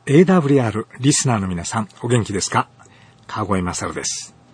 AWR リスナーの皆さん、お元気ですか？川越勝です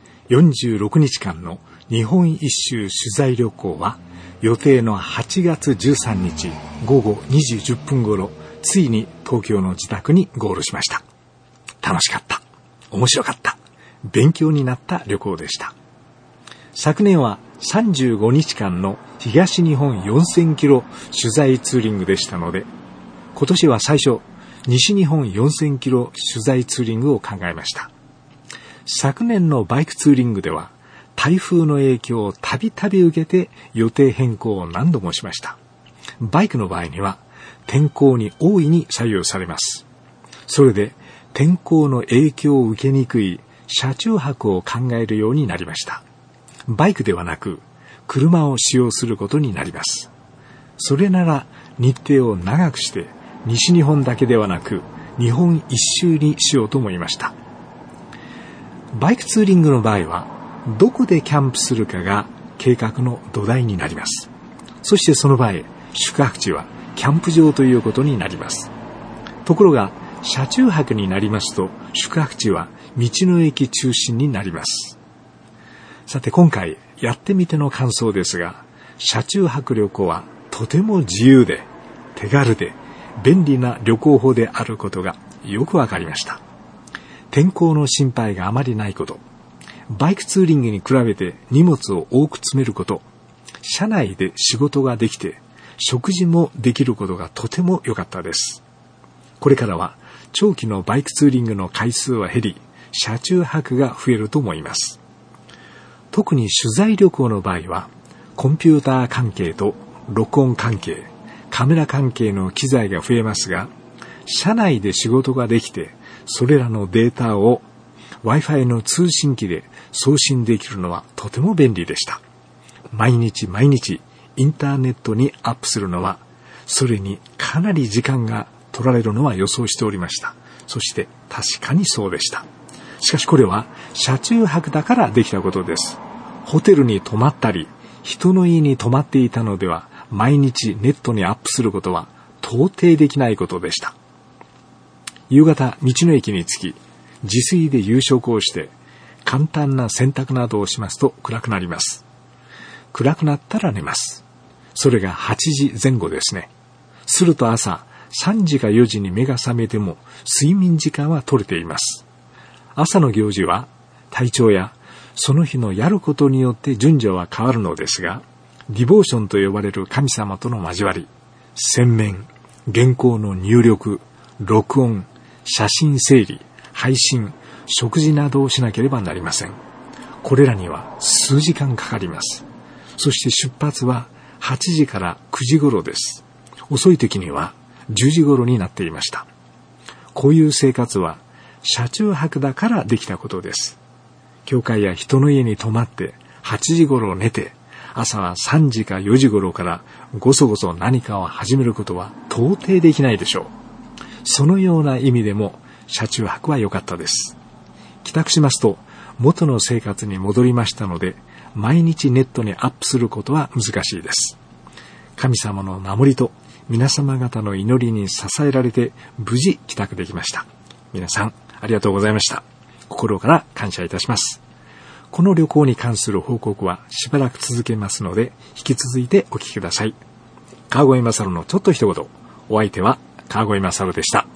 。46日間の日本一周取材旅行は、予定の8月13日午後2時10分頃、ついに東京の自宅にゴールしました。楽しかった。面白かった。勉強になった旅行でした。昨年は35日間の東日本4000キロ取材ツーリングでしたので、今年は最初、西日本4000キロ取材ツーリングを考えました。昨年のバイクツーリングでは、台風の影響をたびたび受けて予定変更を何度もしました。バイクの場合には、天候に大いに左右されます。それで、天候の影響を受けにくい車中泊を考えるようになりました。バイクではなく、車を使用することになります。それなら、日程を長くして、西日本だけではなく、日本一周にしようと思いました。バイクツーリングの場合は、どこでキャンプするかが計画の土台になります。そしてその場合、宿泊地はキャンプ場ということになります。ところが、車中泊になりますと、宿泊地は道の駅中心になります。さて今回やってみての感想ですが、車中泊旅行はとても自由で、手軽で、便利な旅行法であることがよくわかりました。天候の心配があまりないこと、バイクツーリングに比べて荷物を多く詰めること、車内で仕事ができて食事もできることがとても良かったです。これからは長期のバイクツーリングの回数は減り、車中泊が増えると思います。特に取材旅行の場合は、コンピューター関係と録音関係、カメラ関係の機材が増えますが、車内で仕事ができて、それらのデータを Wi-Fi の通信機で送信できるのはとても便利でした。毎日インターネットにアップするのは、それにかなり時間が取られるのは予想しておりました。そして確かにそうでした。しかしこれは車中泊だからできたことです。ホテルに泊まったり、人の家に泊まっていたのでは、毎日ネットにアップすることは到底できないことでした。夕方、道の駅に着き、自炊で夕食をして、簡単な洗濯などをしますと暗くなります。暗くなったら寝ます。それが8時前後ですね。すると朝3時か4時に目が覚めても睡眠時間は取れています。朝の行事は体調やその日のやることによって順序は変わるのですが、ディボーションと呼ばれる神様との交わり、洗面、原稿の入力、録音、写真整理、配信、食事などをしなければなりません。これらには数時間かかります。そして出発は8時から9時頃です。遅い時には10時頃になっていました。こういう生活は車中泊だからできたことです。教会や人の家に泊まって8時頃寝て、朝は3時か4時頃からごそごそ何かを始めることは到底できないでしょう。そのような意味でも車中泊は良かったです。帰宅しますと元の生活に戻りましたので、毎日ネットにアップすることは難しいです。神様の守りと皆様方の祈りに支えられて無事帰宅できました。皆さんありがとうございました。心から感謝いたします。この旅行に関する報告はしばらく続けますので、引き続いてお聞きください。川越勝のちょっと一言。お相手は川越勝でした。